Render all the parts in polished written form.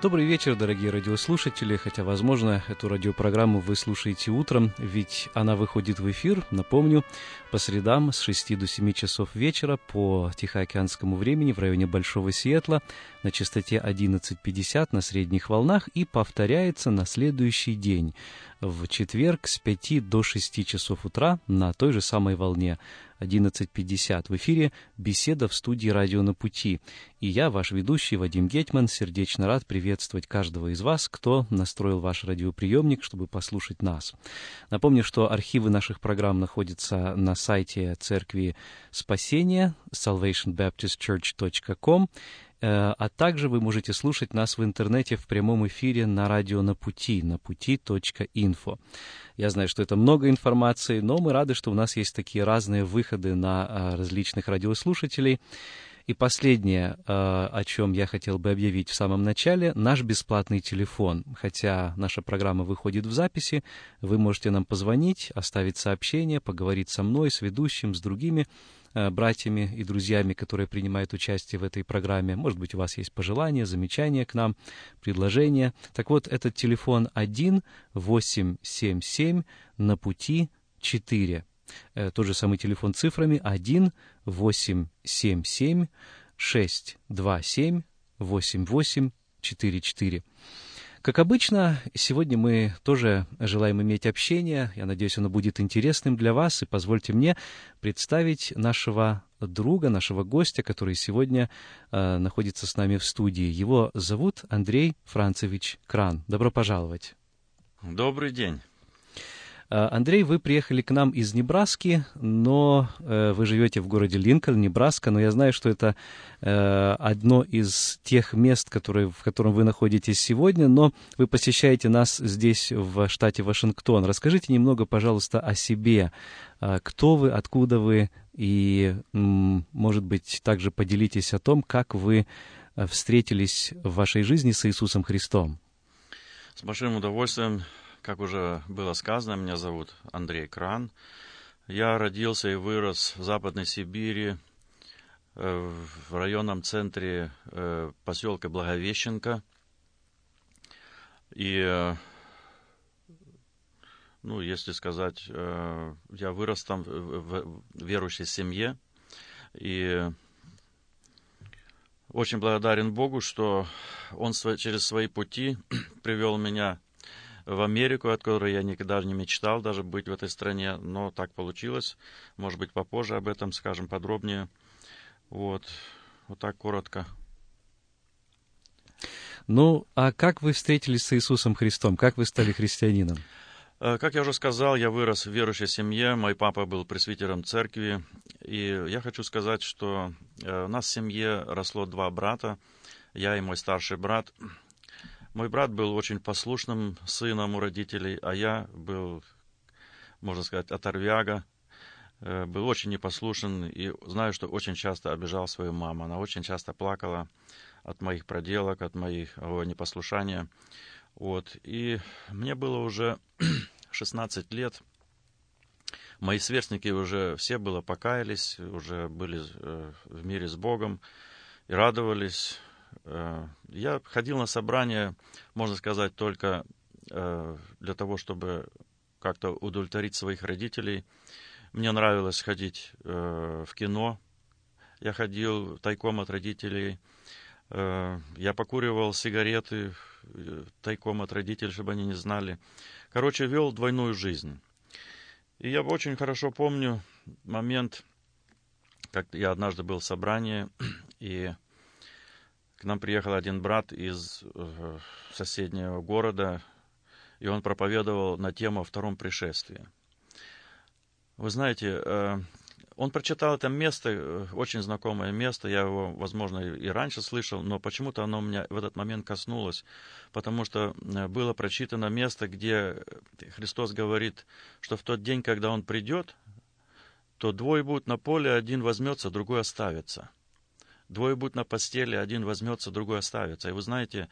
Добрый вечер, дорогие радиослушатели, хотя, возможно, эту радиопрограмму вы слушаете утром, ведь она выходит в эфир, напомню, по средам с 6 до 7 часов вечера по Тихоокеанскому времени в районе Большого Сиэтла на частоте 11:50 на средних волнах и повторяется на следующий день, в четверг с 5 до 6 часов утра на той же самой волне 11:50. В эфире беседа в студии «Радио на пути». И я, ваш ведущий Вадим Гетман, сердечно рад приветствовать каждого из вас, кто настроил ваш радиоприемник, чтобы послушать нас. Напомню, что архивы наших программ находятся на сайте Церкви Спасения salvationbaptistchurch.com, а также вы можете слушать нас в интернете в прямом эфире на радио на пути.info. Я знаю, что это много информации, но мы рады, что у нас есть такие разные выходы на различных радиослушателей. И последнее, о чем я хотел бы объявить в самом начале, наш бесплатный телефон. Хотя наша программа выходит в записи, вы можете нам позвонить, оставить сообщение, поговорить со мной, с ведущим, с другими братьями и друзьями, которые принимают участие в этой программе. Может быть, у вас есть пожелания, замечания к нам, предложения. Так вот, этот телефон 1-877 на пути 4. Тот же самый телефон цифрами 1-877-627-8844. Как обычно, сегодня мы тоже желаем иметь общение. Я надеюсь, оно будет интересным для вас. И позвольте мне представить нашего друга, нашего гостя, который сегодня находится с нами в студии. Его зовут Андрей Францевич Кран. Добро пожаловать. Добрый день. Андрей, вы приехали к нам из Небраски, но вы живете в городе Линкольн, Небраска, но я знаю, что это одно из тех мест, в котором вы находитесь сегодня, но вы посещаете нас здесь, в штате Вашингтон. Расскажите немного, пожалуйста, о себе. Кто вы, откуда вы, и, может быть, также поделитесь о том, как вы встретились в вашей жизни с Иисусом Христом. С большим удовольствием. Как уже было сказано, меня зовут Андрей Кран. Я родился и вырос в Западной Сибири, в районном центре поселка Благовещенко. И, если сказать, я вырос там в верующей семье. И очень благодарен Богу, что Он через свои пути привел меня в Америку, от которой я никогда не мечтал даже быть в этой стране, но так получилось. Может быть, попозже об этом скажем подробнее. Вот так коротко. А как вы встретились с Иисусом Христом? Как вы стали христианином? Как я уже сказал, я вырос в верующей семье. Мой папа был пресвитером церкви. И я хочу сказать, что у нас в семье росло 2 брата, я и мой старший брат. Мой брат был очень послушным сыном у родителей, а я был, можно сказать, оторвяга, был очень непослушен и знаю, что очень часто обижал свою маму. Она очень часто плакала от моих проделок, от моего непослушания. И мне было уже 16 лет. Мои сверстники уже все покаялись, уже были в мире с Богом и радовались. Я ходил на собрания, можно сказать, только для того, чтобы как-то удовлетворить своих родителей. Мне нравилось ходить в кино. Я ходил тайком от родителей. Я покуривал сигареты тайком от родителей, чтобы они не знали. Короче, вел двойную жизнь. И я очень хорошо помню момент, как я однажды был в собрании, и к нам приехал один брат из соседнего города, и он проповедовал на тему о втором пришествии. Вы знаете, он прочитал это место, очень знакомое место, я его, возможно, и раньше слышал, но почему-то оно меня в этот момент коснулось, потому что было прочитано место, где Христос говорит, что в тот день, когда Он придет, то 2 будут на поле, 1 возьмется, другой оставится. 2 будут на постели, 1 возьмется, другой оставится. И вы знаете,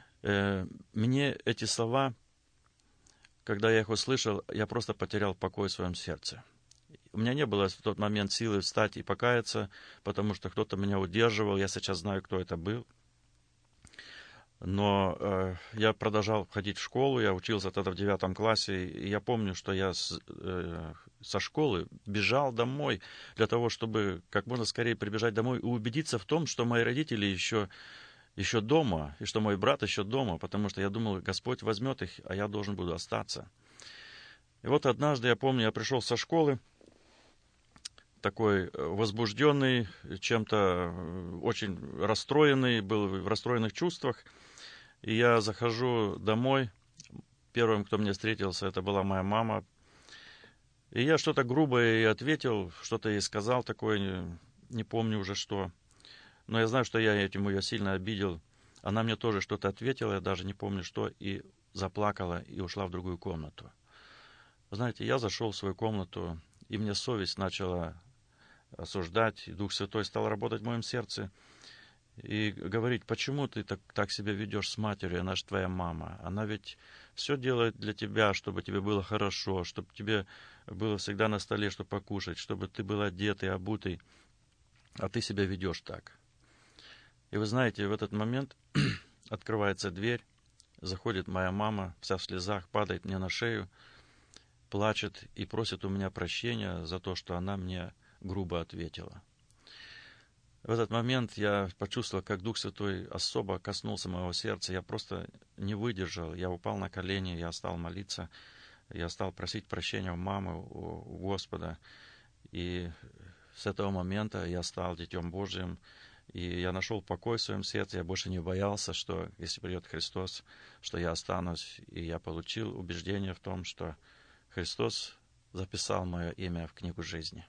мне эти слова, когда я их услышал, я просто потерял покой в своем сердце. У меня не было в тот момент силы встать и покаяться, потому что кто-то меня удерживал, я сейчас знаю, кто это был. Но я продолжал ходить в школу, я учился тогда в 9 классе, и я помню, что я со школы бежал домой для того, чтобы как можно скорее прибежать домой и убедиться в том, что мои родители еще дома, и что мой брат еще дома, потому что я думал, Господь возьмет их, а я должен буду остаться. И вот однажды, я помню, я пришел со школы, такой возбужденный, чем-то очень расстроенный, был в расстроенных чувствах. И я захожу домой. Первым, кто мне встретился, это была моя мама. И я что-то грубое ей ответил, что-то ей сказал такое, не помню уже что. Но я знаю, что я этим ее сильно обидел. Она мне тоже что-то ответила, я даже не помню что, и заплакала, и ушла в другую комнату. Вы знаете, я зашел в свою комнату, и мне совесть начала осуждать, и Дух Святой стал работать в моем сердце. И говорить, почему ты так себя ведешь с матерью, она же твоя мама. Она ведь все делает для тебя, чтобы тебе было хорошо, чтобы тебе было всегда на столе, что покушать, чтобы ты был одетый, обутый, а ты себя ведешь так. И вы знаете, в этот момент открывается дверь, заходит моя мама, вся в слезах, падает мне на шею, плачет и просит у меня прощения за то, что она мне грубо ответила. В этот момент я почувствовал, как Дух Святой особо коснулся моего сердца. Я просто не выдержал. Я упал на колени, я стал молиться. Я стал просить прощения у мамы, у Господа. И с этого момента я стал Детем Божьим. И я нашел покой в своем сердце. Я больше не боялся, что если придет Христос, что я останусь. И я получил убеждение в том, что Христос записал мое имя в книгу жизни.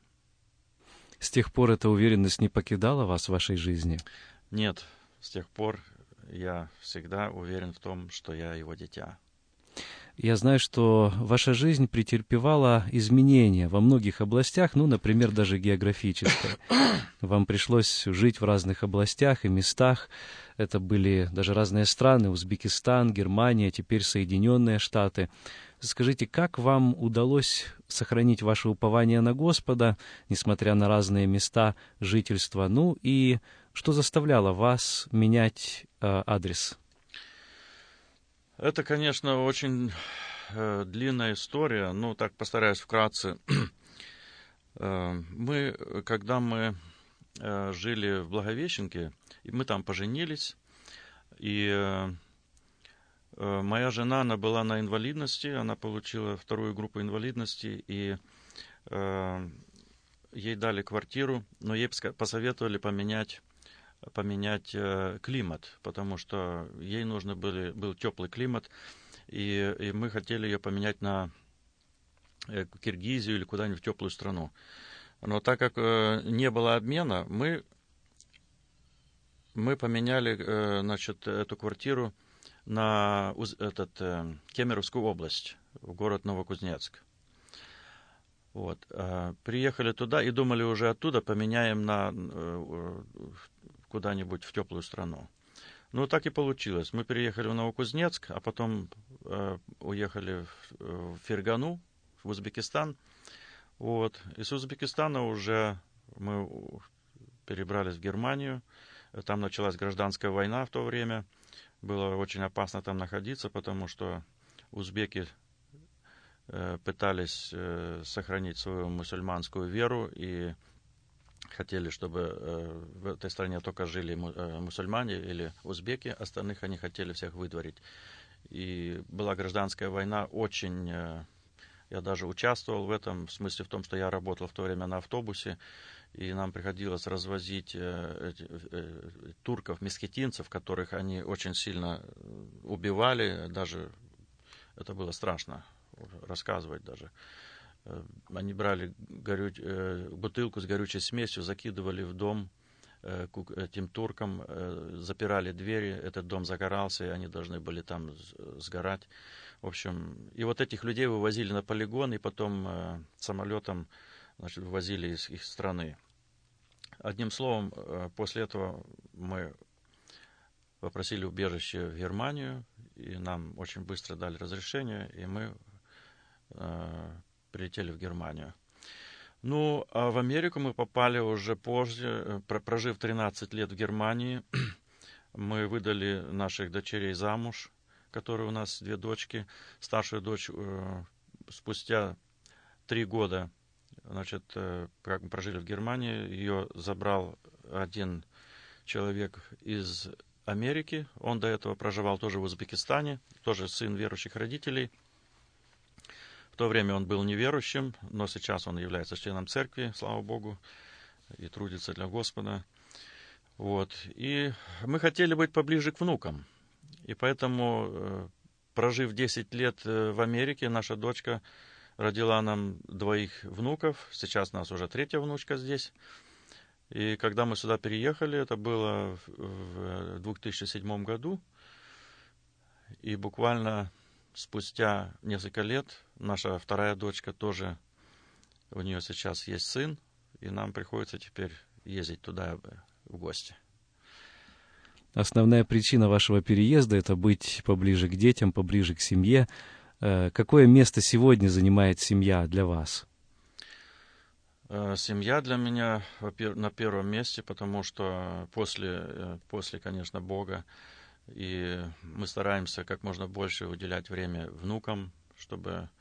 С тех пор эта уверенность не покидала вас в вашей жизни? Нет, с тех пор я всегда уверен в том, что я его дитя. Я знаю, что ваша жизнь претерпевала изменения во многих областях, например, даже географической. Вам пришлось жить в разных областях и местах. Это были даже разные страны: Узбекистан, Германия, теперь Соединенные Штаты. Скажите, как вам удалось сохранить ваше упование на Господа, несмотря на разные места жительства? И что заставляло вас менять адрес? Это, конечно, очень длинная история, так постараюсь вкратце. Когда мы жили в Благовещенке, и мы там поженились, и моя жена, она была на инвалидности, она получила 2-ю группу инвалидности, и ей дали квартиру, но ей посоветовали поменять климат, потому что ей нужно был теплый климат, и мы хотели ее поменять на Киргизию или куда-нибудь в теплую страну. Но так как не было обмена, мы поменяли, эту квартиру на Кемеровскую область, в город Новокузнецк. Приехали туда и думали уже оттуда поменяем на куда-нибудь в теплую страну. Так и получилось. Мы переехали в Новокузнецк, а потом уехали в Фергану, в Узбекистан. И с Узбекистана уже мы перебрались в Германию. Там началась гражданская война в то время. Было очень опасно там находиться, потому что узбеки пытались сохранить свою мусульманскую веру и хотели, чтобы в этой стране только жили мусульмане или узбеки, остальных они хотели всех выдворить. И была гражданская война, я даже участвовал в этом, в смысле в том, что я работал в то время на автобусе, и нам приходилось развозить турков, месхетинцев, которых они очень сильно убивали, даже это было страшно рассказывать даже. Они брали бутылку с горючей смесью, закидывали в дом этим туркам, запирали двери, этот дом загорался, и они должны были там сгорать. В общем, и этих людей вывозили на полигон, и потом самолетом, вывозили из их страны. Одним словом, после этого мы попросили убежище в Германию, и нам очень быстро дали разрешение, и мы прилетели в Германию. А в Америку мы попали уже позже, прожив 13 лет в Германии. мы выдали наших дочерей замуж, которые у нас 2 дочки. Старшую дочь спустя 3 года, значит, как мы прожили в Германии, ее забрал один человек из Америки. Он до этого проживал тоже в Узбекистане, тоже сын верующих родителей. В то время он был неверующим, но сейчас он является членом церкви, слава Богу, и трудится для Господа. Вот. И мы хотели быть поближе к внукам. И поэтому, прожив 10 лет в Америке, наша дочка родила нам 2 внуков. Сейчас у нас уже 3-я внучка здесь. И когда мы сюда переехали, это было в 2007 году, и буквально спустя несколько лет наша 2-я дочка тоже, у нее сейчас есть сын, и нам приходится теперь ездить туда в гости. Основная причина вашего переезда — это быть поближе к детям, поближе к семье. Какое место сегодня занимает семья для вас? Семья для меня на первом месте, потому что после, конечно, Бога, и мы стараемся как можно больше уделять время внукам, чтобы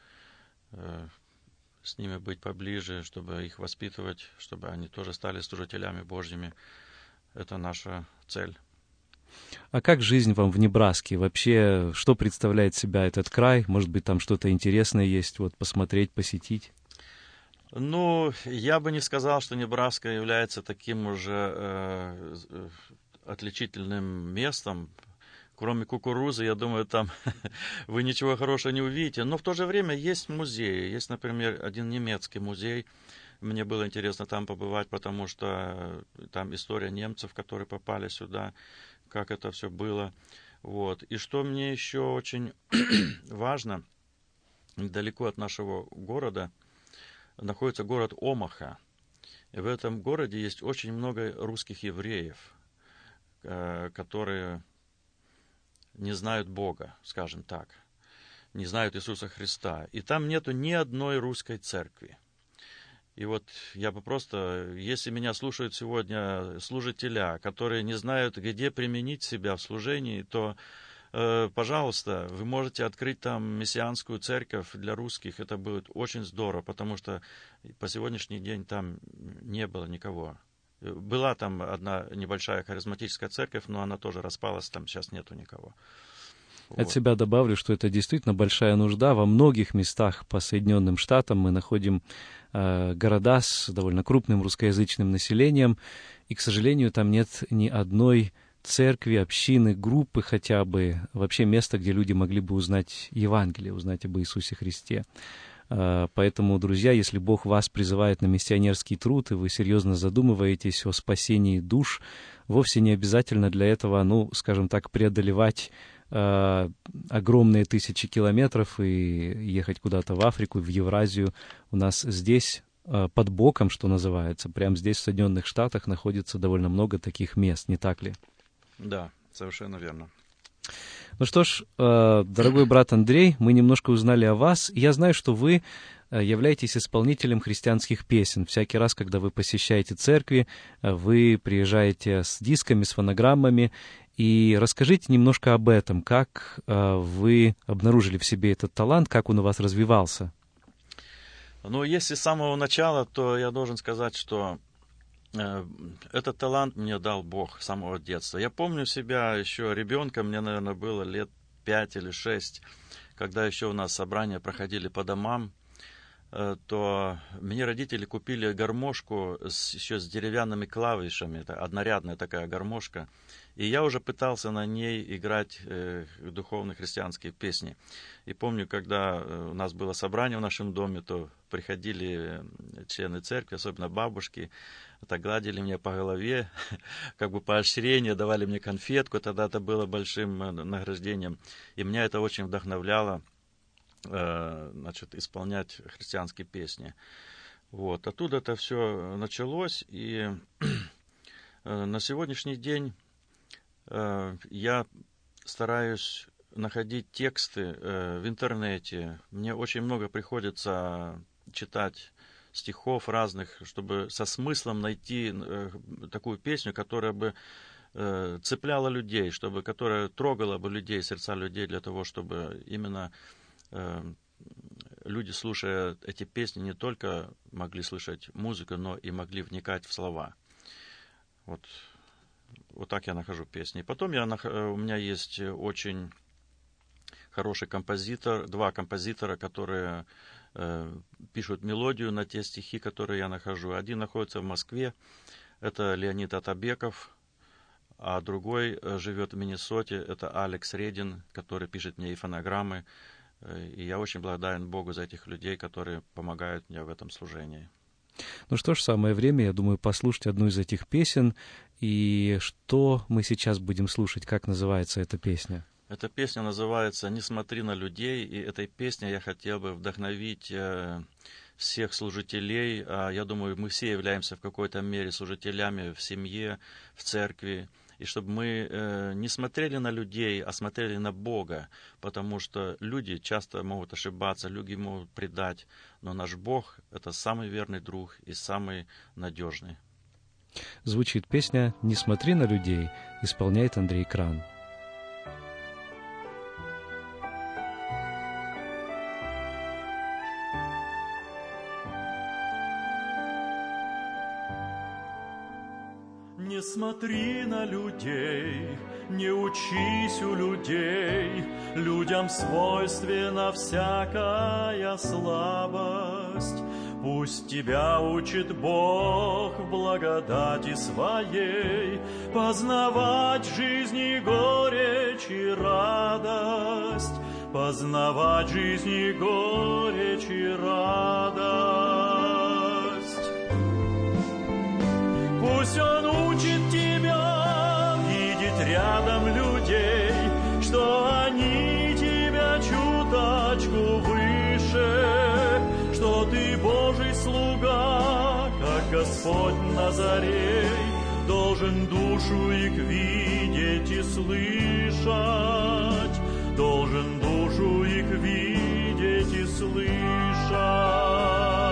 с ними быть поближе, чтобы их воспитывать, чтобы они тоже стали служителями Божьими. Это наша цель. А как жизнь вам в Небраске? Вообще, что представляет себя этот край? Может быть, там что-то интересное есть, вот посмотреть, посетить? Ну, я бы не сказал, что Небраска является таким уже отличительным местом. Кроме кукурузы, я думаю, там вы ничего хорошего не увидите. Но в то же время есть музеи. Есть, например, один немецкий музей. Мне было интересно там побывать, потому что там история немцев, которые попали сюда, как это все было. Вот. И что мне еще очень важно, недалеко от нашего города находится город Омаха. И в этом городе есть очень много русских евреев, которые не знают Бога, скажем так, не знают Иисуса Христа. И там нету ни одной русской церкви. И вот я бы просто, если меня слушают сегодня служителя, которые не знают, где применить себя в служении, то, пожалуйста, вы можете открыть там мессианскую церковь для русских. Это будет очень здорово, потому что по сегодняшний день там не было никого. Была там одна небольшая харизматическая церковь, но она тоже распалась, там сейчас нету никого. От себя добавлю, что это действительно большая нужда. Во многих местах по Соединенным Штатам мы находим города с довольно крупным русскоязычным населением, и, к сожалению, там нет ни одной церкви, общины, группы хотя бы, вообще места, где люди могли бы узнать Евангелие, узнать об Иисусе Христе. Поэтому, друзья, если Бог вас призывает на миссионерский труд, и вы серьезно задумываетесь о спасении душ, вовсе не обязательно для этого, скажем так, преодолевать огромные тысячи километров и ехать куда-то в Африку, в Евразию. У нас здесь, под боком, что называется, прямо здесь, в Соединенных Штатах, находится довольно много таких мест, не так ли? Да, совершенно верно. Ну что ж, дорогой брат Андрей, мы немножко узнали о вас. Я знаю, что вы являетесь исполнителем христианских песен. Всякий раз, когда вы посещаете церкви, вы приезжаете с дисками, с фонограммами. И расскажите немножко об этом, как вы обнаружили в себе этот талант, как он у вас развивался. Ну, если с самого начала, то я должен сказать, что этот талант мне дал Бог с самого детства. Я помню себя еще ребенком, мне, наверное, было лет 5 или 6, когда еще у нас собрания проходили по домам, то мне родители купили гармошку еще с деревянными клавишами, это однорядная такая гармошка, и я уже пытался на ней играть духовные христианские песни. И помню, когда у нас было собрание в нашем доме, то приходили члены церкви, особенно бабушки, так гладили меня по голове, как бы поощрение, давали мне конфетку, тогда это было большим награждением. И меня это очень вдохновляло, исполнять христианские песни. Вот. Оттуда это все началось, и на сегодняшний день я стараюсь находить тексты в интернете. Мне очень много приходится читать стихов разных, чтобы со смыслом найти такую песню, которая бы цепляла людей, которая трогала бы людей, сердца людей, для того, чтобы именно люди, слушая эти песни, не только могли слышать музыку, но и могли вникать в слова. Вот так я нахожу песни. И потом у меня есть очень хороший композитор, два композитора, которые пишут мелодию на те стихи, которые я нахожу. Один находится в Москве, это Леонид Атабеков, а другой живет в Миннесоте, это Алекс Редин, который пишет мне и фонограммы. И я очень благодарен Богу за этих людей, которые помогают мне в этом служении. Ну что ж, самое время, я думаю, послушать одну из этих песен. И что мы сейчас будем слушать? Как называется эта песня? Эта песня называется «Не смотри на людей», и этой песней я хотел бы вдохновить всех служителей. Я думаю, мы все являемся в какой-то мере служителями в семье, в церкви, и чтобы мы не смотрели на людей, а смотрели на Бога, потому что люди часто могут ошибаться, люди могут предать, но наш Бог — это самый верный друг и самый надежный. Звучит песня «Не смотри на людей», исполняет Андрей Кран. Не смотри на людей, не учись у людей, людям свойственна всякая слабость. Пусть тебя учит Бог в благодати своей познавать жизнь и горечь и радость, познавать жизнь и горечь и радость. Пусть Он учит тебя видеть рядом людей, что они тебя чуточку выше, что ты Божий слуга, как Господь Назарей, должен душу их видеть и слышать, должен душу их видеть и слышать.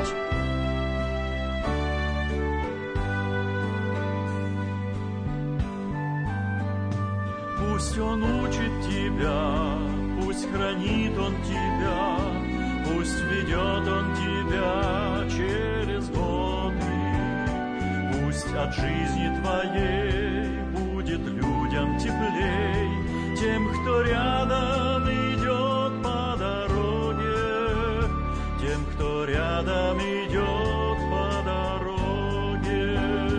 Пусть Он учит тебя, пусть хранит Он тебя, пусть ведет Он тебя через годы. Пусть от жизни твоей будет людям теплей, тем, кто рядом идет по дороге, тем, кто рядом идет по дороге.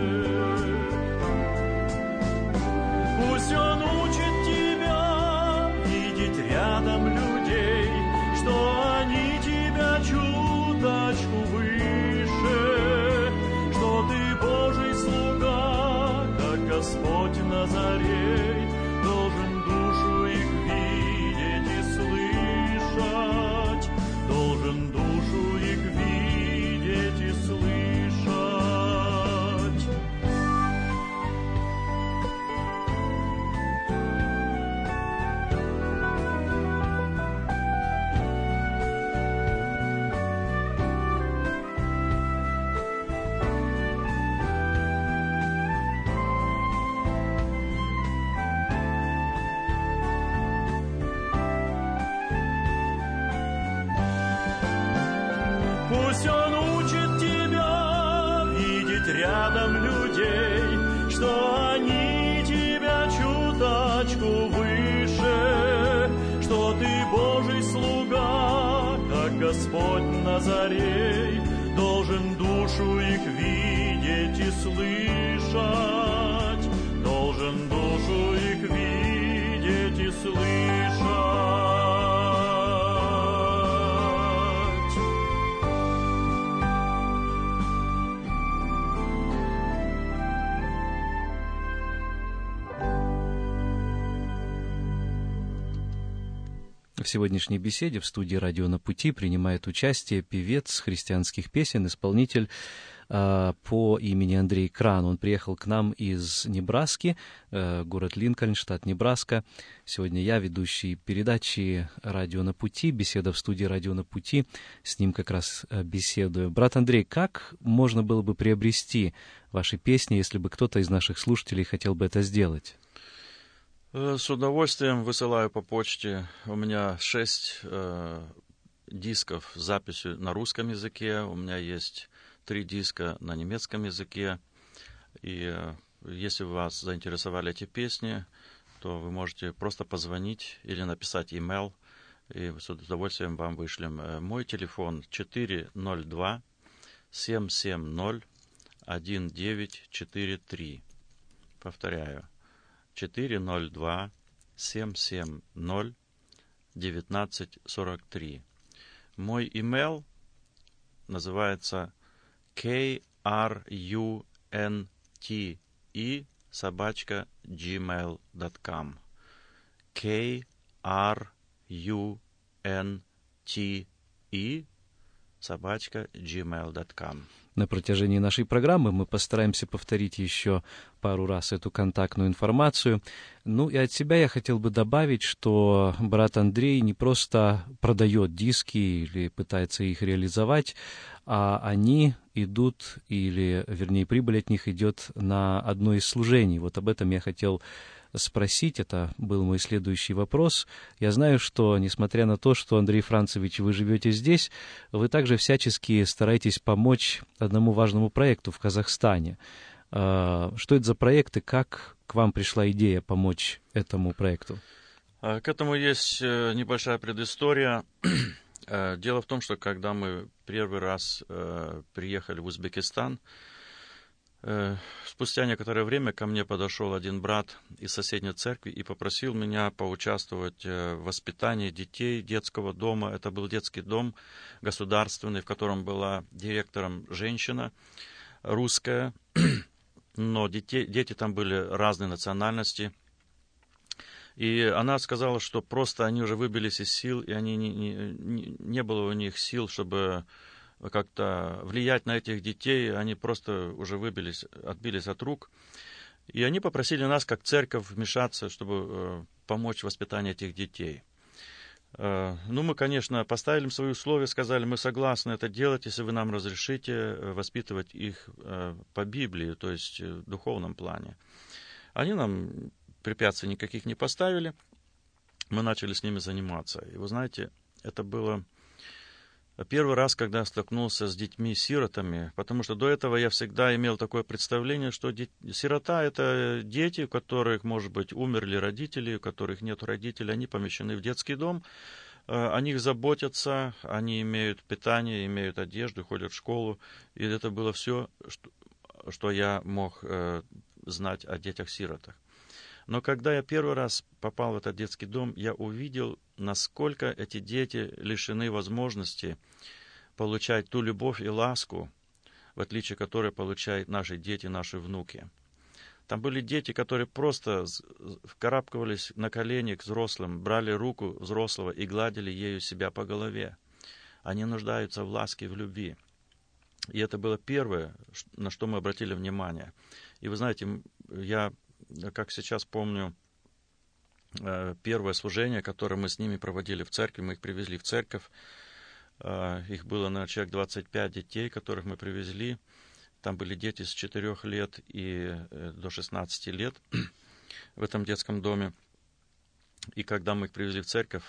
Пусть Он учит тебя видеть рядом людей, что они тебя чуточку выше, что ты Божий слуга, как Господь Назарей, должен душу их видеть и слышать, должен душу их видеть и слышать. Пусть Он учит тебя видеть рядом людей, что они тебя чуточку выше, что ты Божий слуга, как Господь Назарей, должен душу их видеть и слышать, должен душу их видеть и слышать. В сегодняшней беседе в студии «Радио на пути» принимает участие певец христианских песен, исполнитель по имени Андрей Кран. Он приехал к нам из Небраски, город Линкольн, штат Небраска. Сегодня я, ведущий передачи «Радио на пути», беседа в студии «Радио на пути». С ним как раз беседую. Брат Андрей, как можно было бы приобрести ваши песни, если бы кто-то из наших слушателей хотел бы это сделать? С удовольствием высылаю по почте. У меня 6 дисков с записью на русском языке. У меня есть 3 диска на немецком языке. И если вас заинтересовали эти песни, то вы можете просто позвонить или написать имейл, и с удовольствием вам вышлем. Мой телефон 402-770-1943. Повторяю. 402-770-1943. Мой имейл называется krunte@gmail.com. krunte@gmail.com. На протяжении нашей программы мы постараемся повторить еще пару раз эту контактную информацию. Ну и от себя я хотел бы добавить, что брат Андрей не просто продает диски или пытается их реализовать, а они идут, или, вернее, прибыль от них идет на одно из служений. Вот об этом я хотел спросить, это был мой следующий вопрос. Я знаю, что, несмотря на то, что, Андрей Францевич, вы живете здесь, вы также всячески стараетесь помочь одному важному проекту в Казахстане. Что это за проект и как к вам пришла идея помочь этому проекту? К этому есть небольшая предыстория. Дело в том, что когда мы первый раз приехали в Узбекистан, спустя некоторое время ко мне подошел один брат из соседней церкви и попросил меня поучаствовать в воспитании детей детского дома. Это был детский дом государственный, в котором была директором женщина русская, но дети там были разной национальности. И она сказала, что просто они уже выбились из сил, и они не было у них сил, чтобы как-то влиять на этих детей, они просто уже отбились от рук. И они попросили нас, как церковь, вмешаться, чтобы помочь в воспитании этих детей. Ну, мы, конечно, поставили им свои условия, сказали, мы согласны это делать, если вы нам разрешите воспитывать их по Библии, то есть в духовном плане. Они нам препятствий никаких не поставили, мы начали с ними заниматься. И вы знаете, это было первый раз, когда я столкнулся с детьми-сиротами, потому что до этого я всегда имел такое представление, что сирота — это дети, у которых, может быть, умерли родители, у которых нет родителей, они помещены в детский дом, о них заботятся, они имеют питание, имеют одежду, ходят в школу, и это было все, что я мог знать о детях-сиротах. Но когда я первый раз попал в этот детский дом, я увидел, насколько эти дети лишены возможности получать ту любовь и ласку, в отличие которой получают наши дети, наши внуки. Там были дети, которые просто вкарабкивались на колени к взрослым, брали руку взрослого и гладили ею себя по голове. Они нуждаются в ласке, в любви. И это было первое, на что мы обратили внимание. И вы знаете, я, как сейчас помню, первое служение, которое мы с ними проводили в церкви, мы их привезли в церковь. Их было, наверное, человек 25 детей, которых мы привезли. Там были дети с 4 лет и до 16 лет в этом детском доме. И когда мы их привезли в церковь,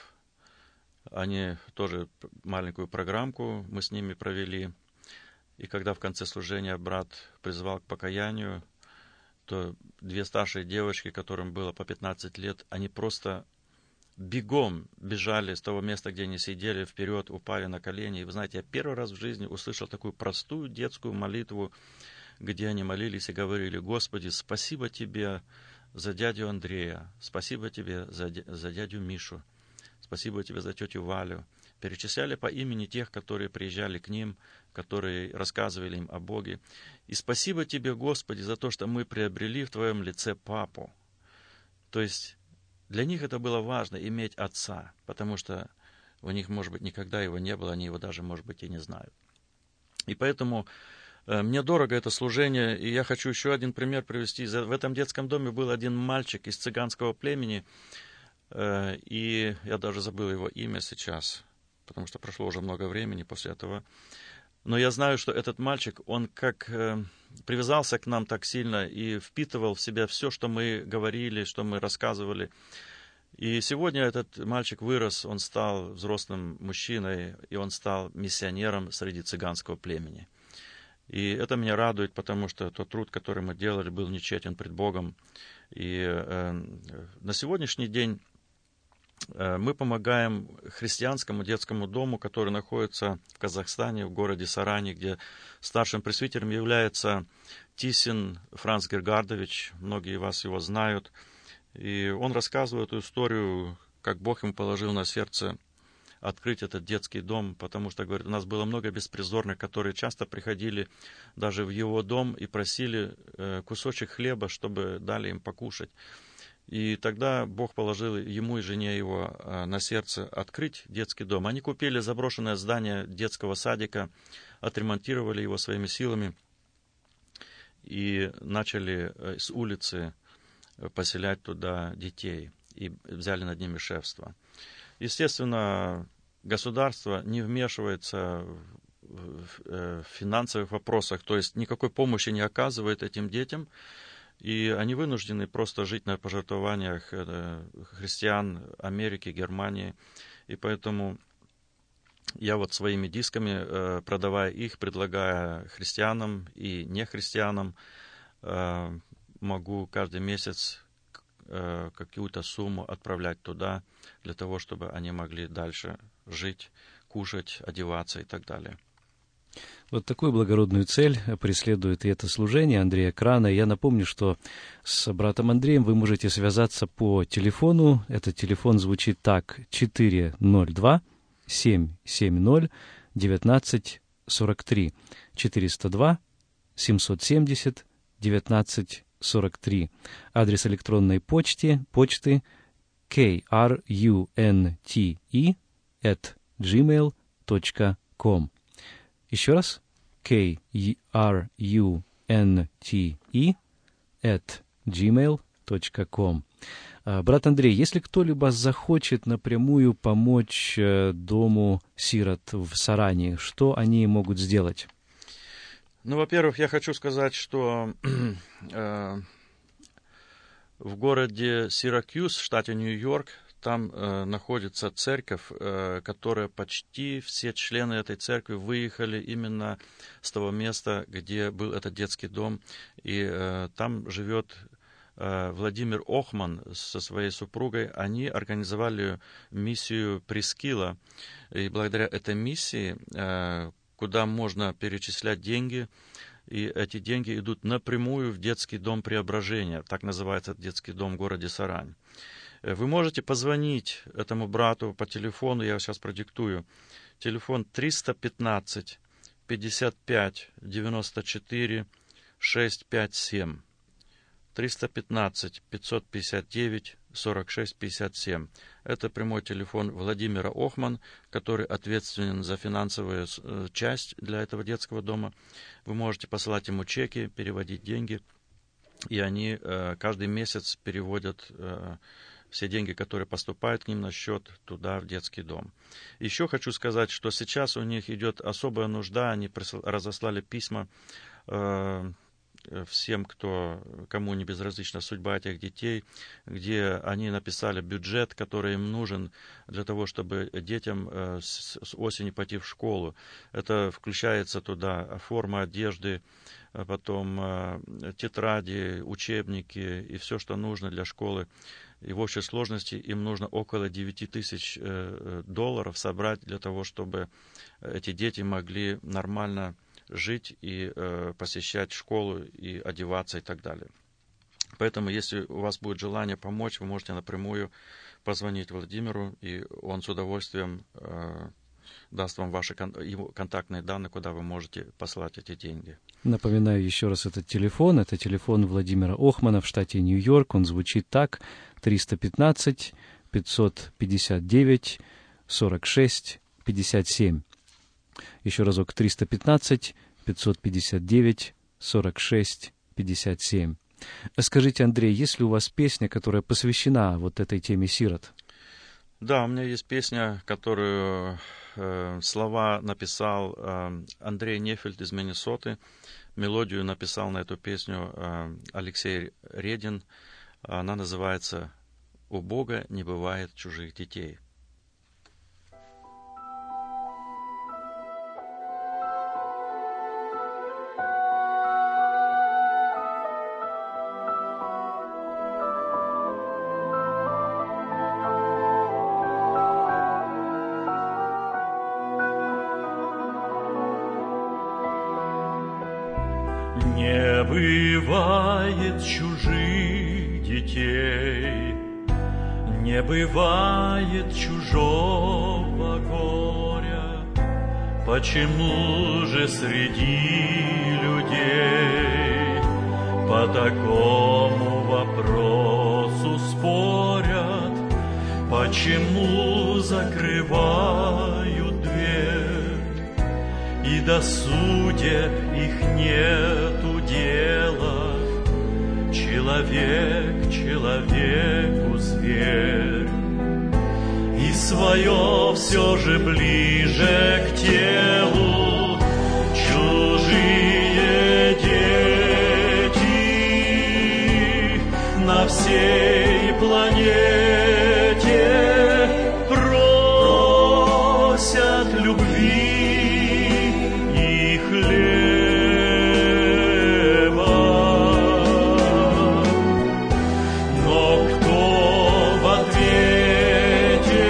они тоже маленькую программку мы с ними провели. И когда в конце служения брат призвал к покаянию, то 2 старшие девочки, которым было по 15 лет, они просто бегом бежали с того места, где они сидели, вперед, упали на колени. И вы знаете, я первый раз в жизни услышал такую простую детскую молитву, где они молились и говорили: «Господи, спасибо Тебе за дядю Андрея, спасибо Тебе за дядю Мишу, спасибо Тебе за тетю Валю». Перечисляли по имени тех, которые приезжали к ним, которые рассказывали им о Боге. И спасибо Тебе, Господи, за то, что мы приобрели в Твоем лице папу. То есть для них это было важно, иметь отца, потому что у них, может быть, никогда его не было, они его даже, может быть, и не знают. И поэтому Мне дорого это служение, и я хочу еще один пример привести. В этом детском доме был один мальчик из цыганского племени, и я даже забыл его имя сейчас, потому что прошло уже много времени после этого. Но я знаю, что этот мальчик, он как привязался к нам так сильно и впитывал в себя все, что мы говорили, что мы рассказывали. И сегодня этот мальчик вырос, он стал взрослым мужчиной, и он стал миссионером среди цыганского племени. И это меня радует, потому что тот труд, который мы делали, был нечетен пред Богом. И на сегодняшний день мы помогаем христианскому детскому дому, который находится в Казахстане, в городе Саране, где старшим пресвитером является Тисин Франц Гергардович. Многие из вас его знают. И он рассказывает эту историю, как Бог ему положил на сердце открыть этот детский дом, потому что, говорит, у нас было много беспризорных, которые часто приходили даже в его дом и просили кусочек хлеба, чтобы дали им покушать. И тогда Бог положил ему и жене его на сердце открыть детский дом. Они купили заброшенное здание детского садика, отремонтировали его своими силами и начали с улицы поселять туда детей и взяли над ними шефство. Естественно, государство не вмешивается в финансовых вопросах, то есть никакой помощи не оказывает этим детям, и они вынуждены просто жить на пожертвованиях христиан Америки, Германии, и поэтому я вот своими дисками, продавая их, предлагая христианам и нехристианам, могу каждый месяц какую-то сумму отправлять туда, для того, чтобы они могли дальше жить, кушать, одеваться и так далее. Вот такую благородную цель преследует и это служение Андрея Крана. Я напомню, что с братом Андреем вы можете связаться по телефону. Этот телефон звучит так: 402-770-1943. 402-770-1943. Адрес электронной почты krunte@gmail.com. Еще раз, krunte@gmail.com. Брат Андрей, если кто-либо захочет напрямую помочь дому сирот в Саране, что они могут сделать? Ну, во-первых, я хочу сказать, что в городе Сиракьюз, в штате Нью-Йорк, там находится церковь, которая почти все члены этой церкви выехали именно с того места, где был этот детский дом. И там живет Владимир Охман со своей супругой. Они организовали миссию Прескила. И благодаря этой миссии, куда можно перечислять деньги, и эти деньги идут напрямую в детский дом Преображения. Так называется этот детский дом в городе Сарань. Вы можете позвонить этому брату по телефону, я сейчас продиктую. Телефон 315 55 94 657. 315 559 46 57. Это прямой телефон Владимира Охман, который ответственен за финансовую часть для этого детского дома. Вы можете посылать ему чеки, переводить деньги, и они каждый месяц переводят все деньги, которые поступают к ним на счет, туда, в детский дом. Еще хочу сказать, что сейчас у них идет особая нужда. Они разослали письма всем, кому не безразлична судьба этих детей, где они написали бюджет, который им нужен для того, чтобы детям с осени пойти в школу. Это включается туда форма одежды, потом тетради, учебники и все, что нужно для школы. И в общей сложности им нужно около $9000 собрать для того, чтобы эти дети могли нормально жить и посещать школу, и одеваться и так далее. Поэтому, если у вас будет желание помочь, вы можете напрямую позвонить Владимиру, и он с удовольствием даст вам ваши его контактные данные, куда вы можете послать эти деньги. Напоминаю еще раз этот телефон. Это телефон Владимира Охмана в штате Нью-Йорк. Он звучит так: 315 559 46 57. Еще разок: 315 559 46 57. Скажите, Андрей, есть ли у вас песня, которая посвящена вот этой теме сирот? Да, у меня есть песня, которую слова написал Андрей Нефельд из Миннесоты. Мелодию написал на эту песню Алексей Редин. Она называется «У Бога не бывает чужих детей». Не бывает чужих детей, не бывает чужого горя. Почему же среди людей по такому вопросу спорят? Почему закрывают дверь, и досудя их нету дела? Человек человеку зверь, и свое все же ближе к телу. Чужие дети на всей планете просят любви и хлеба. Но кто в ответе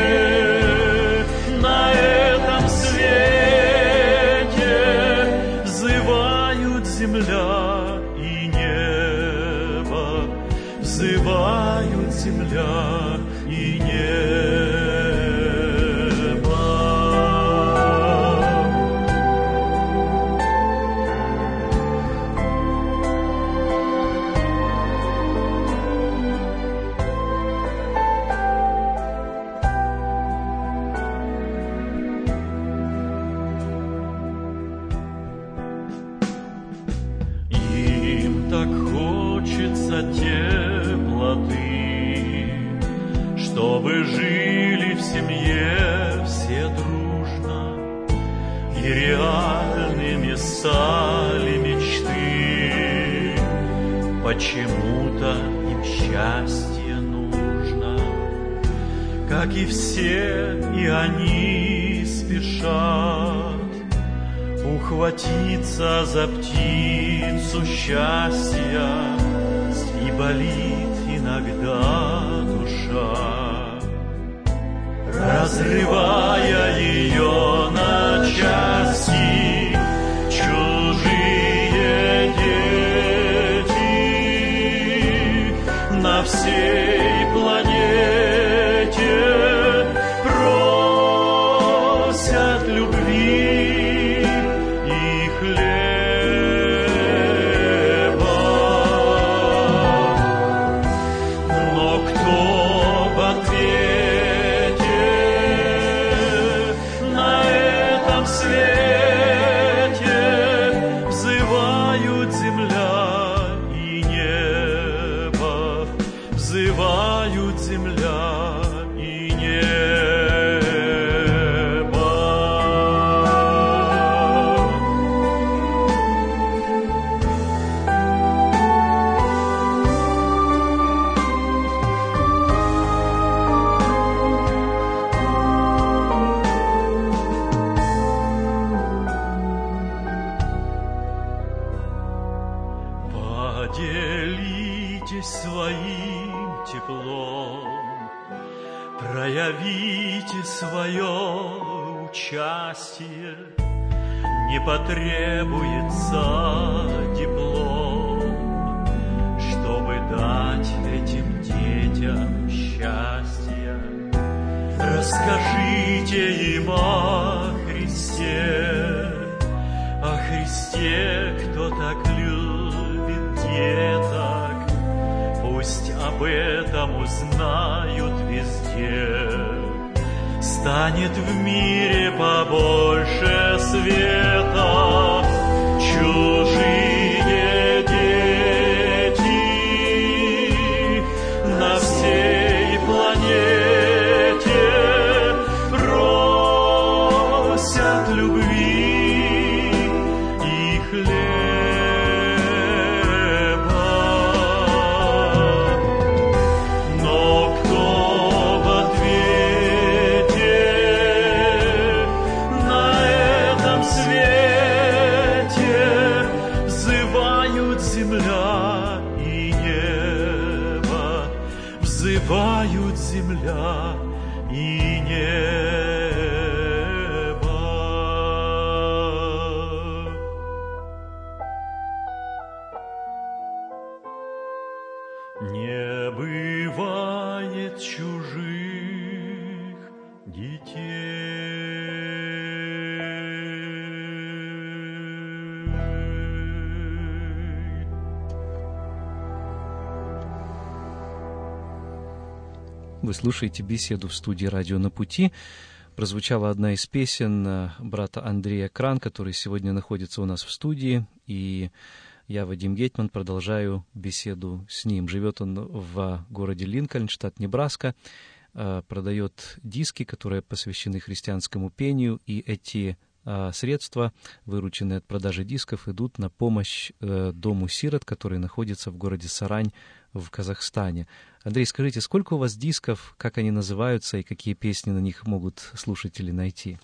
на этом свете? Взывают земля и небо, взывают земля и небо. Им так хочется теплоты, чтобы жили в семье все дружно, и реальными стали мечты. Почему-то им счастье нужно, как и все, и они спешат ухватиться за птицу счастья, и болит иногда душа, разрывая ее на части. Чужие дети на всей планете просят любви и хлеба. Но кто в ответе на этом свете? Взывают земля и небо, взывают земля и небо. Поделитесь своим теплом, проявите свое участие. Не потребуется диплом, чтобы дать этим детям счастье. Расскажите им о Христе, кто так любит деток. Пусть об этом узнают везде. Станет в мире побольше света. бывают земля и небо. Не бывает чужих детей. Вы слушаете беседу в студии «Радио на пути». Прозвучала одна из песен брата Андрея Кран, который сегодня находится у нас в студии, и я, Вадим Гетман, продолжаю беседу с ним. Живет он в городе Линкольн, штат Небраска, продает диски, которые посвящены христианскому пению, и эти средства, вырученные от продажи дисков, идут на помощь дому сирот, который находится в городе Сарань в Казахстане. Андрей, скажите, сколько у вас дисков, как они называются и какие песни на них могут слушатели найти?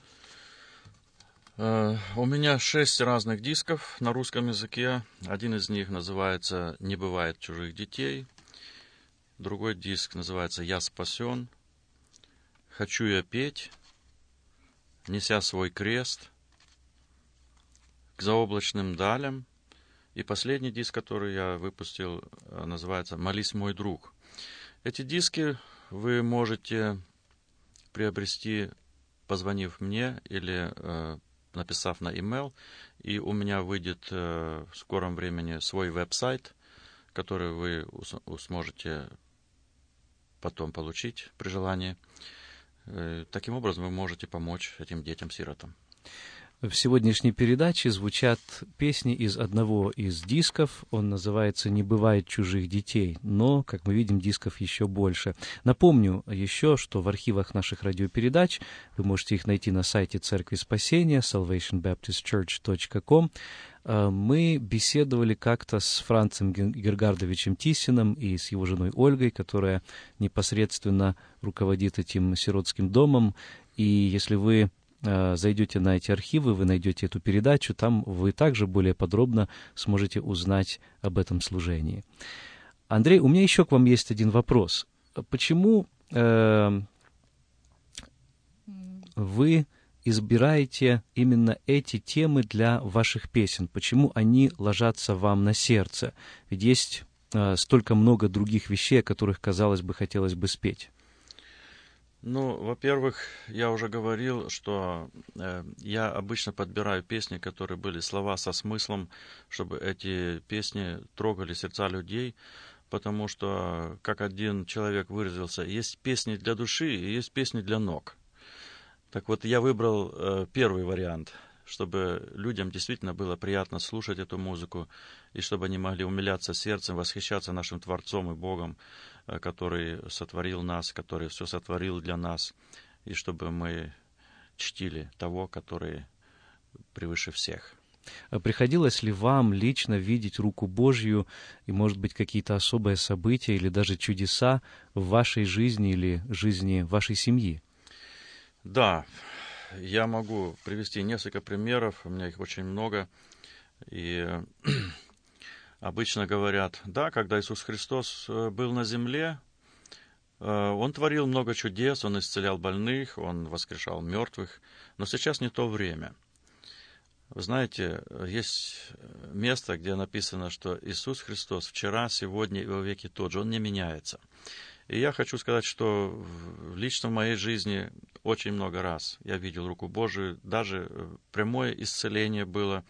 У меня 6 разных дисков на русском языке. Один из них называется «Не бывает чужих детей». Другой диск называется «Я спасен», «Хочу я петь», «Неся свой крест», «К заоблачным далям». И последний диск, который я выпустил, называется «Молись, мой друг». Эти диски вы можете приобрести, позвонив мне или написав на e-mail, и у меня выйдет в скором времени свой веб-сайт, который вы сможете потом получить при желании. Таким образом вы можете помочь этим детям-сиротам. В сегодняшней передаче звучат песни из одного из дисков. Он называется «Не бывает чужих детей», но, как мы видим, дисков еще больше. Напомню еще, что в архивах наших радиопередач, вы можете их найти на сайте Церкви Спасения, salvationbaptistchurch.com, мы беседовали как-то с Францем Гергардовичем Тиссиным и с его женой Ольгой, которая непосредственно руководит этим сиротским домом. И если вы зайдете на эти архивы, вы найдете эту передачу, там вы также более подробно сможете узнать об этом служении. Андрей, у меня еще к вам есть один вопрос. Почему вы избираете именно эти темы для ваших песен? Почему они ложатся вам на сердце? Ведь есть столько много других вещей, о которых, казалось бы, хотелось бы спеть. Ну, во-первых, я уже говорил, что я обычно подбираю песни, которые были слова со смыслом, чтобы эти песни трогали сердца людей, потому что, как один человек выразился, есть песни для души и есть песни для ног. Так вот, я выбрал первый вариант, чтобы людям действительно было приятно слушать эту музыку, и чтобы они могли умиляться сердцем, восхищаться нашим Творцом и Богом, который сотворил нас, который все сотворил для нас, и чтобы мы чтили того, который превыше всех. Приходилось ли вам лично видеть руку Божью и, может быть, какие-то особые события или даже чудеса в вашей жизни или жизни вашей семьи? Да, я могу привести несколько примеров, у меня их очень много, и обычно говорят, да, когда Иисус Христос был на земле, Он творил много чудес, Он исцелял больных, Он воскрешал мертвых, но сейчас не то время. Вы знаете, есть место, где написано, что Иисус Христос вчера, сегодня и во веки тот же, Он не меняется. И я хочу сказать, что лично в моей жизни очень много раз я видел руку Божию, даже прямое исцеление было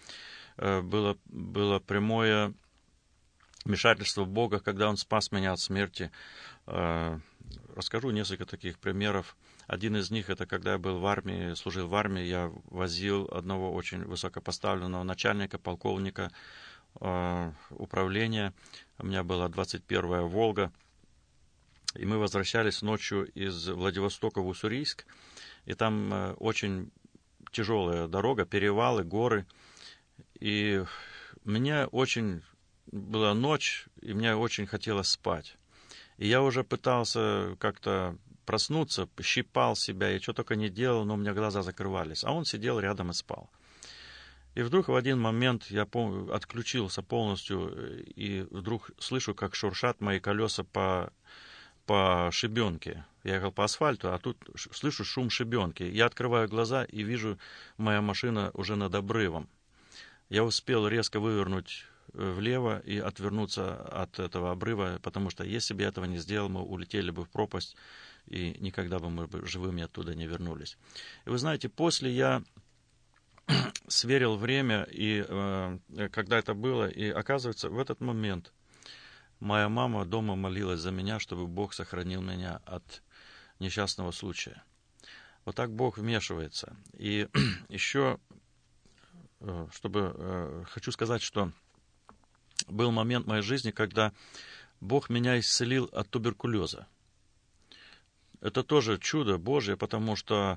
прямое вмешательство Бога, когда Он спас меня от смерти. Расскажу несколько таких примеров. Один из них, это когда я был в армии, служил в армии, я возил одного очень высокопоставленного начальника, полковника управления. У меня была 21-я «Волга». И мы возвращались ночью из Владивостока в Уссурийск, и там очень тяжелая дорога, перевалы, горы. И мне очень была ночь, и мне очень хотелось спать. И я уже пытался как-то проснуться, щипал себя, и что только не делал, но у меня глаза закрывались. А он сидел рядом и спал. И вдруг в один момент я отключился полностью, и вдруг слышу, как шуршат мои колеса по по шибенке. Я ехал по асфальту, а тут слышу шум шибенки. Я открываю глаза и вижу, моя машина уже над обрывом. Я успел резко вывернуть влево и отвернуться от этого обрыва, потому что если бы я этого не сделал, мы улетели бы в пропасть, и никогда бы мы живыми оттуда не вернулись. И вы знаете, после я сверил время, и когда это было, и оказывается, в этот момент моя мама дома молилась за меня, чтобы Бог сохранил меня от несчастного случая. Вот так Бог вмешивается. И еще, хочу сказать, что был момент в моей жизни, когда Бог меня исцелил от туберкулеза. Это тоже чудо Божье, потому что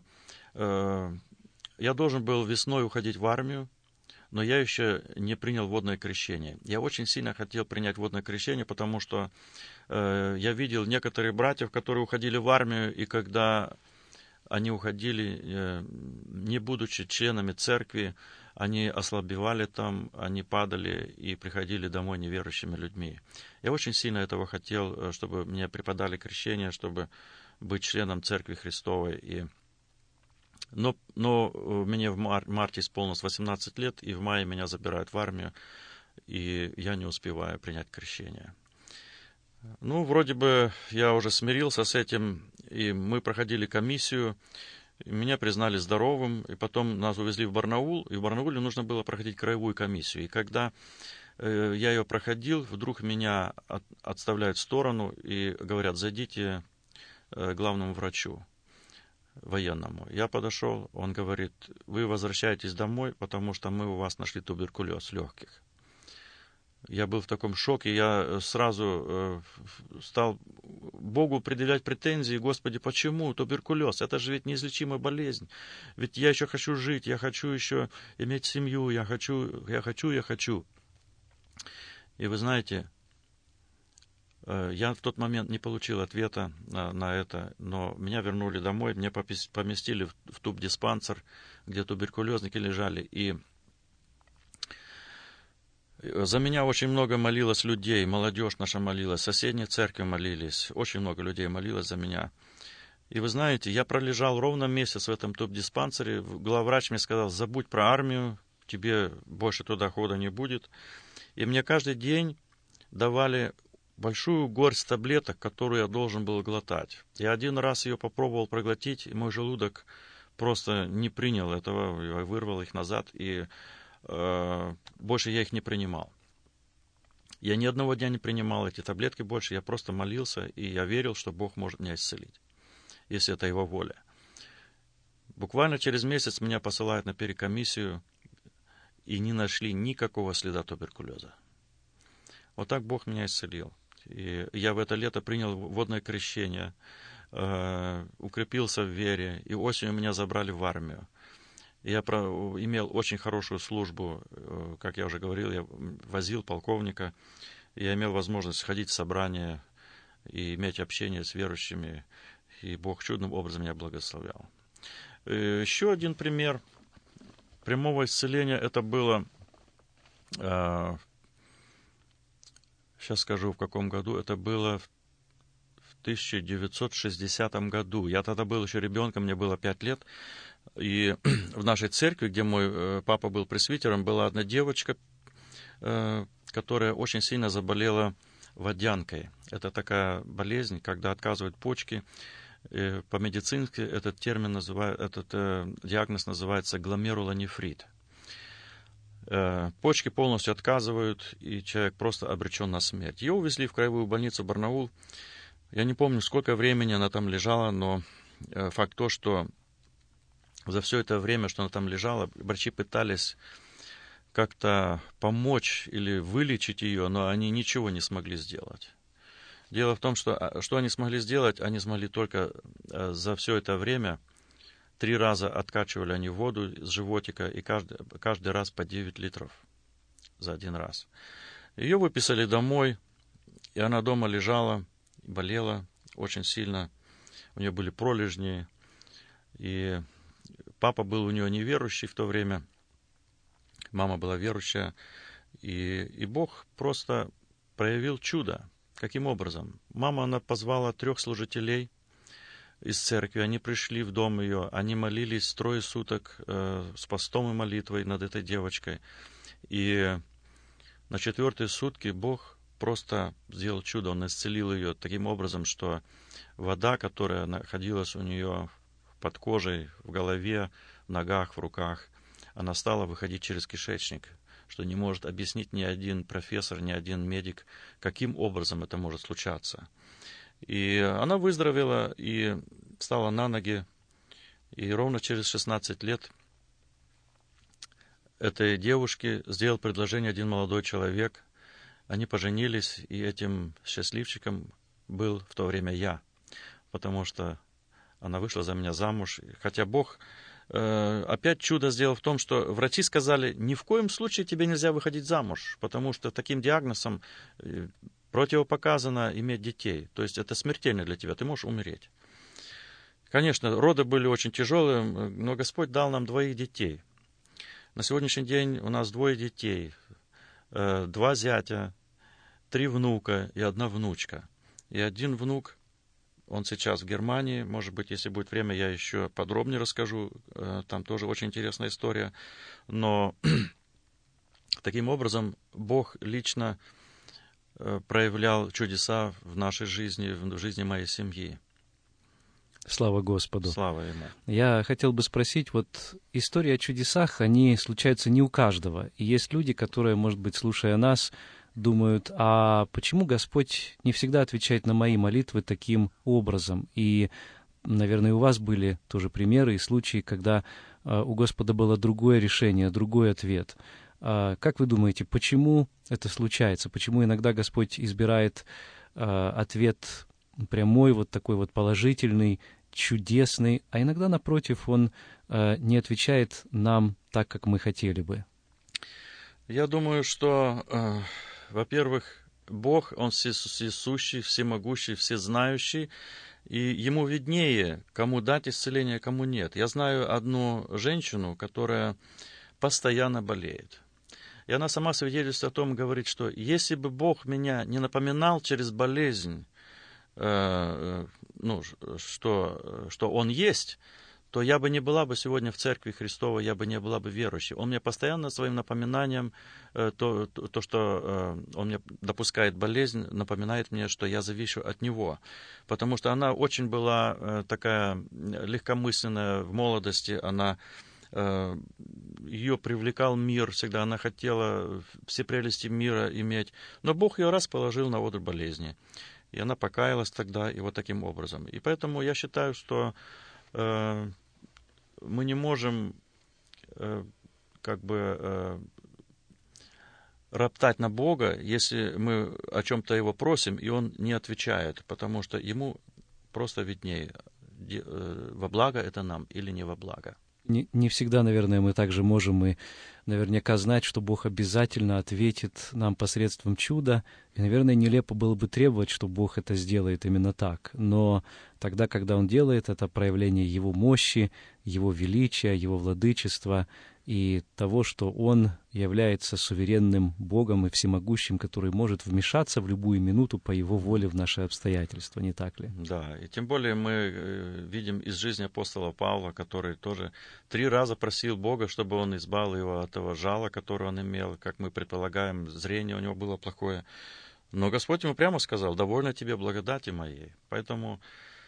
я должен был весной уходить в армию, но я еще не принял водное крещение. Я очень сильно хотел принять водное крещение, потому что я видел некоторых братьев, которые уходили в армию, и когда они уходили, не будучи членами церкви, они ослабевали там, они падали и приходили домой неверующими людьми. Я очень сильно этого хотел, чтобы мне преподали крещение, чтобы быть членом Церкви Христовой. Но мне в марте исполнилось 18 лет, и в мае меня забирают в армию, и я не успеваю принять крещение. Вроде бы я уже смирился с этим, и мы проходили комиссию, и меня признали здоровым, и потом нас увезли в Барнаул, и в Барнауле нужно было проходить краевую комиссию. И когда я ее проходил, вдруг меня отставляют в сторону и говорят: зайдите к главному врачу военному. Я подошел, он говорит: вы возвращаетесь домой, потому что мы у вас нашли туберкулез легких. Я был в таком шоке, я сразу стал Богу предъявлять претензии: Господи, почему туберкулез? Это же ведь неизлечимая болезнь. Ведь я еще хочу жить, я хочу еще иметь семью, я хочу. И вы знаете, я в тот момент не получил ответа на это, но меня вернули домой, меня поместили в тубдиспансер, где туберкулезники лежали, и за меня очень много молилось людей, молодежь наша молилась, соседние церкви молились, очень много людей молилось за меня. И вы знаете, я пролежал ровно месяц в этом тубдиспансере, главврач мне сказал: забудь про армию, тебе больше туда хода не будет. И мне каждый день давали большую горсть таблеток, которую я должен был глотать. Я один раз ее попробовал проглотить, и мой желудок просто не принял этого, я вырвал их назад, и больше я их не принимал. Я ни одного дня не принимал эти таблетки больше, я просто молился, и я верил, что Бог может меня исцелить, если это Его воля. Буквально через месяц меня посылают на перекомиссию, и не нашли никакого следа туберкулеза. Вот так Бог меня исцелил. И я в это лето принял водное крещение, укрепился в вере, и осенью меня забрали в армию. Я имел очень хорошую службу, как я уже говорил, я возил полковника, я имел возможность ходить в собрания и иметь общение с верующими, и Бог чудным образом меня благословлял. Еще один пример прямого исцеления, это было, сейчас скажу в каком году, это было в 1960 году. Я тогда был еще ребенком, мне было 5 лет. И в нашей церкви, где мой папа был пресвитером, была одна девочка, которая очень сильно заболела водянкой. Это такая болезнь, когда отказывают почки. По-медицински этот диагноз называется гломерулонефрит. Почки полностью отказывают, и человек просто обречен на смерть. Ее увезли в краевую больницу Барнаул. Я не помню, сколько времени она там лежала, но факт то, что за все это время, что она там лежала, врачи пытались как-то помочь или вылечить ее, но они ничего не смогли сделать. Дело в том, что они смогли сделать, они смогли только за все это время 3 раза откачивали они воду из животика, и каждый раз по 9 литров за один раз. Ее выписали домой, и она дома лежала, болела очень сильно. У нее были пролежни, и папа был у нее неверующий в то время, мама была верующая, и Бог просто проявил чудо. Каким образом? Мама, она позвала 3 служителей из церкви, они пришли в дом ее, они молились 3 суток с постом и молитвой над этой девочкой. И на 4-е сутки Бог просто сделал чудо, Он исцелил ее таким образом, что вода, которая находилась у нее под кожей, в голове, в ногах, в руках, она стала выходить через кишечник, что не может объяснить ни один профессор, ни один медик, каким образом это может случаться. И она выздоровела и встала на ноги, и ровно через 16 лет этой девушке сделал предложение один молодой человек. Они поженились, и этим счастливчиком был в то время я, потому что она вышла за меня замуж. Хотя Бог опять чудо сделал в том, что врачи сказали, ни в коем случае тебе нельзя выходить замуж, потому что таким диагнозом противопоказано иметь детей. То есть это смертельно для тебя, ты можешь умереть. Конечно, роды были очень тяжелые, но Господь дал нам 2 детей. На сегодняшний день у нас 2 детей, 2 зятя, 3 внука и 1 внучка. И один внук, он сейчас в Германии. Может быть, если будет время, я еще подробнее расскажу. Там тоже очень интересная история. Но таким образом Бог лично проявлял чудеса в нашей жизни, в жизни моей семьи. Слава Господу. Слава Ему. Я хотел бы спросить, вот истории о чудесах, они случаются не у каждого. И есть люди, которые, может быть, слушая нас, думают, а почему Господь не всегда отвечает на мои молитвы таким образом? И, наверное, у вас были тоже примеры и случаи, когда у Господа было другое решение, другой ответ. Как вы думаете, почему это случается? Почему иногда Господь избирает ответ прямой, вот такой вот положительный, чудесный, а иногда, напротив, Он не отвечает нам так, как мы хотели бы? Я думаю, что, во-первых, Бог, Он всесущий, всемогущий, всезнающий, и Ему виднее, кому дать исцеление, кому нет. Я знаю одну женщину, которая постоянно болеет. И она сама свидетельствует о том, говорит, что если бы Бог меня не напоминал через болезнь, что Он есть, то я бы не была бы сегодня в Церкви Христовой, я бы не была бы верующей. Он мне постоянно своим напоминанием, то, что Он мне допускает болезнь, напоминает мне, что я завишу от Него. Потому что она очень была такая легкомысленная в молодости, ее привлекал мир всегда, она хотела все прелести мира иметь. Но Бог ее раз положил на одр болезни. И она покаялась тогда, и вот таким образом. И поэтому я считаю, что мы не можем роптать на Бога, если мы о чем-то Его просим, и Он не отвечает, потому что Ему просто виднее, во благо это нам или не во благо. Не всегда, наверное, мы также можем и наверняка знать, что Бог обязательно ответит нам посредством чуда. И, наверное, нелепо было бы требовать, что Бог это сделает именно так. Но тогда, когда Он делает это проявление Его мощи, Его величия, Его владычества и того, что Он является суверенным Богом и всемогущим, который может вмешаться в любую минуту по Его воле в наши обстоятельства, не так ли? Да, и тем более мы видим из жизни апостола Павла, который тоже 3 раза просил Бога, чтобы Он избавил его от этого жала, которое он имел, как мы предполагаем, зрение у него было плохое. Но Господь ему прямо сказал: «Довольно тебе благодати моей». Поэтому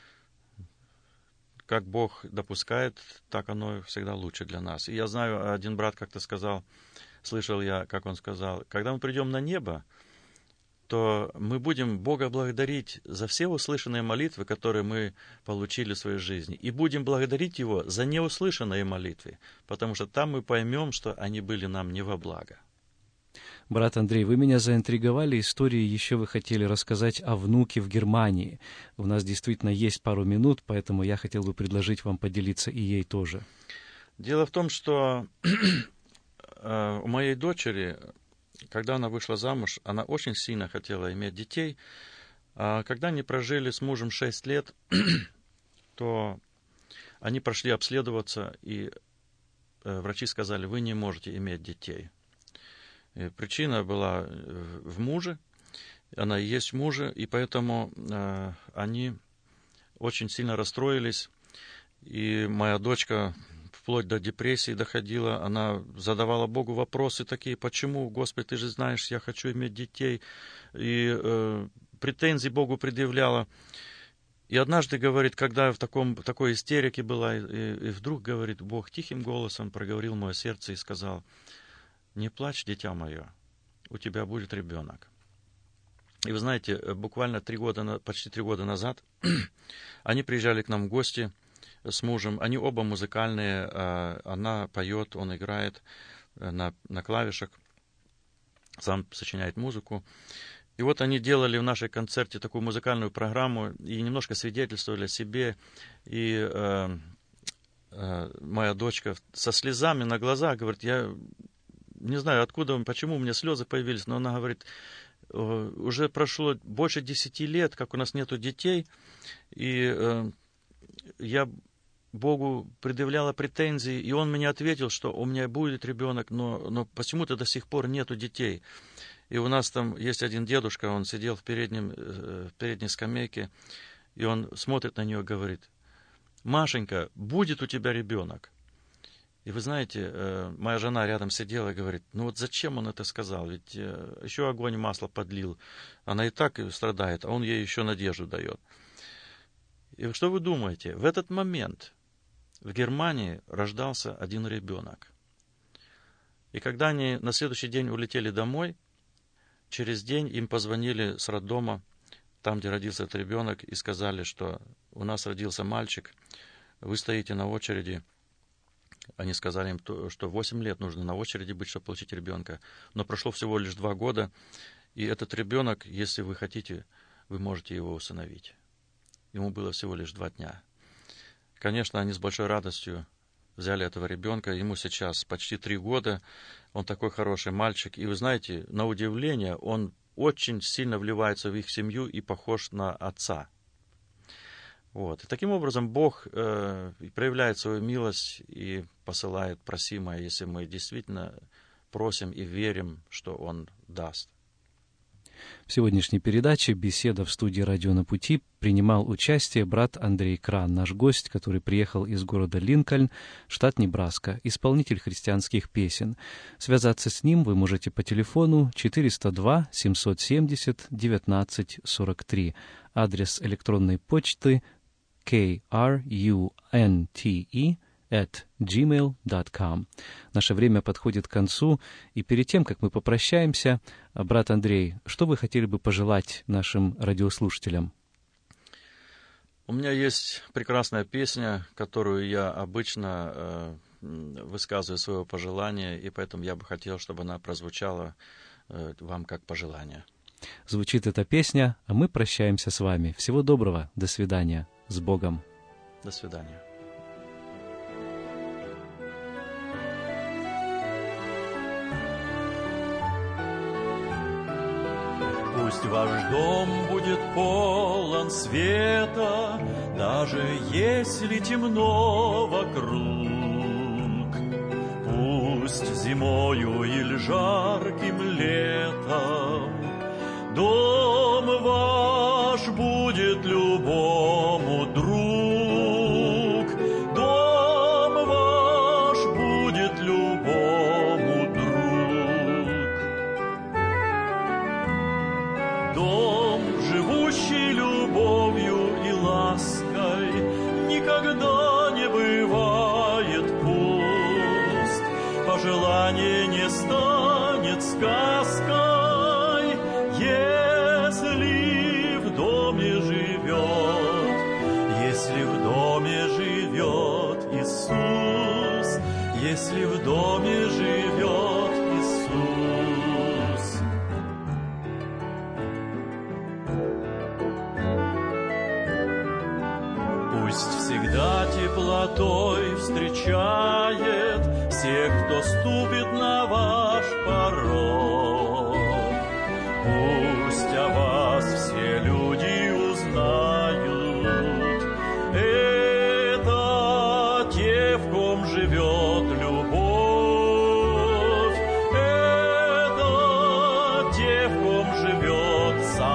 как Бог допускает, так оно всегда лучше для нас. И я знаю, один брат как-то сказал, слышал я, как он сказал, когда мы придем на небо, то мы будем Бога благодарить за все услышанные молитвы, которые мы получили в своей жизни, и будем благодарить Его за неуслышанные молитвы, потому что там мы поймем, что они были нам не во благо. Брат Андрей, вы меня заинтриговали историей, еще вы хотели рассказать о внуке в Германии. У нас действительно есть пару минут, поэтому я хотел бы предложить вам поделиться и ей тоже. Дело в том, что у моей дочери, когда она вышла замуж, она очень сильно хотела иметь детей. А когда они прожили с мужем 6 лет, то они прошли обследоваться, и врачи сказали: вы не можете иметь детей. И причина была в муже, она и есть мужа, и поэтому они очень сильно расстроились. И моя дочка вплоть до депрессии доходила, она задавала Богу вопросы такие: почему, Господи, Ты же знаешь, я хочу иметь детей, и претензии Богу предъявляла. И однажды, говорит, когда в такой истерике была, и вдруг, говорит, Бог тихим голосом проговорил в мое сердце и сказал: не плачь, дитя мое, у тебя будет ребенок. И вы знаете, буквально почти 3 года назад они приезжали к нам в гости с мужем. Они оба музыкальные, она поет, он играет на клавишах, сам сочиняет музыку. И вот они делали в нашей концерте такую музыкальную программу и немножко свидетельствовали о себе. И моя дочка со слезами на глазах говорит: я не знаю, откуда, почему у меня слезы появились, но она говорит: уже прошло больше 10 лет, как у нас нету детей, и я Богу предъявляла претензии, и Он мне ответил, что у меня будет ребенок, но почему-то до сих пор нету детей. И у нас там есть один дедушка, он сидел в передней скамейке, и он смотрит на нее и говорит: Машенька, будет у тебя ребенок. И вы знаете, моя жена рядом сидела и говорит: ну вот зачем он это сказал? Ведь еще огонь и масло подлил. Она и так страдает, а он ей еще надежду дает. И что вы думаете? В этот момент в Германии рождался один ребенок. И когда они на следующий день улетели домой, через день им позвонили с роддома, там, где родился этот ребенок, и сказали, что у нас родился мальчик, вы стоите на очереди. Они сказали им, что 8 лет нужно на очереди быть, чтобы получить ребенка. Но прошло всего лишь 2 года, и этот ребенок, если вы хотите, вы можете его усыновить. Ему было всего лишь 2 дня. Конечно, они с большой радостью взяли этого ребенка. Ему сейчас почти 3 года. Он такой хороший мальчик. И вы знаете, на удивление, он очень сильно вливается в их семью и похож на отца. Вот. И таким образом Бог проявляет свою милость и посылает просимое, если мы действительно просим и верим, что Он даст. В сегодняшней передаче «Беседа в студии «Радио на пути» принимал участие брат Андрей Кран, наш гость, который приехал из города Линкольн, штат Небраска, исполнитель христианских песен. Связаться с ним вы можете по телефону 402-770-1943. Адрес электронной почты krunte@gmail.com. Наше время подходит к концу, и перед тем, как мы попрощаемся, брат Андрей, что вы хотели бы пожелать нашим радиослушателям? У меня есть прекрасная песня, которую я обычно высказываю свое пожелание, и поэтому я бы хотел, чтобы она прозвучала вам как пожелание. Звучит эта песня, а мы прощаемся с вами. Всего доброго, до свидания, с Богом. До свидания. Пусть ваш дом будет полон света, даже если темно вокруг. Пусть зимою или жарким летом дом ваш будет любому друг. Дом ваш будет любому друг. Дом, живущий любовью и лаской, никогда не бывает пуст. Пожелание не станет сказкой, если в доме живет Иисус, если в доме живет Иисус. Пусть всегда теплотой встречает всех, кто ступит на ваш порог. Пусть о вас все люди узнают. Это те, в ком живет любовь. Это те, в ком живет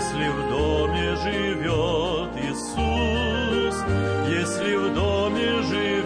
если в доме живет Иисус, если в доме живет